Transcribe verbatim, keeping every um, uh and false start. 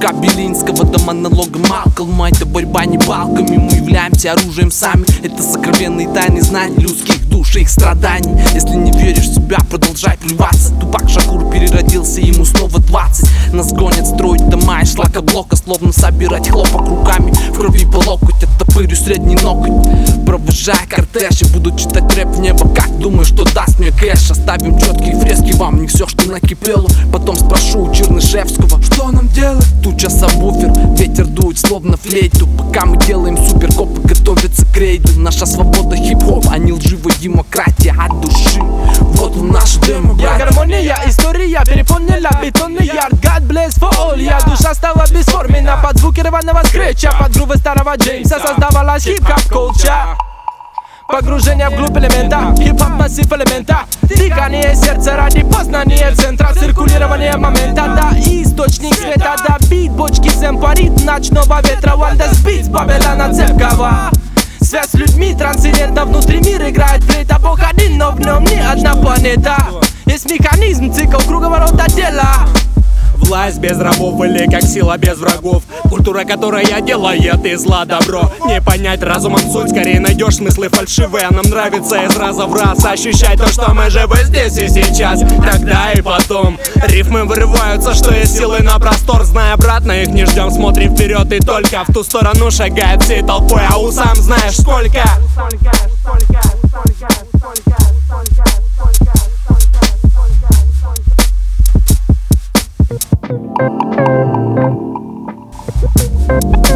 стишка Белинского до монолога Малкольма. Это борьба не палками, мы являемся оружием сами. Это сокровенные тайны знаний людских душ и их страданий. Если не веришь в себя, продолжай плеваться. Тупак Шакур переродился, ему снова двадцать. Нас гонят строить дома из шлакоблока, словно собирать хлопок руками в крови по локоть. Оттопырю средний ноготь, провожая кортеж, и буду читать рэп в небо. Как думаешь, что даст мне кэш? Оставим четкие фрески вам, не все, что накипело. Потом спрошу у Чернышевского, что нам делать? Туча сабвуфер, ветер дует словно флейту. Пока мы делаем супер, копы готовятся к рейду. Наша свобода хип-хоп, а не лживая демократия от души. Вот он наш демо, я гармония, история переполнила бетонный ярд. God bless for all, я душа стала бесформенна. Под звуки рваного скретча, под грувы старого Джеймса создавалась хип-хоп колча. Погружение вглубь элемента, хип-хоп массив элемента. Дыхание сердца ради познания центра, циркулирование момента. Да, источник света, да, бит, бочки, сэмпа, ритм ночного ветра. One the beats, Бабелана цепкова. Связь с людьми трансцендентна, внутри мир играет флейта. Бог один, но в нем не одна планета. Есть механизм, цикл круговорота дела. Власть без рабов или как сила без врагов. Культура, которая делает из зла добро. Не понять разумом суть, скорее найдешь смыслы фальшивые. Нам нравится из раза в раз ощущать то, что мы живы здесь и сейчас. Тогда и потом рифмы вырываются, что есть силы на простор. Зная обратно, их не ждем, смотрим вперед и только в ту сторону шагает всей толпой. А у сам знаешь сколько. Thank you.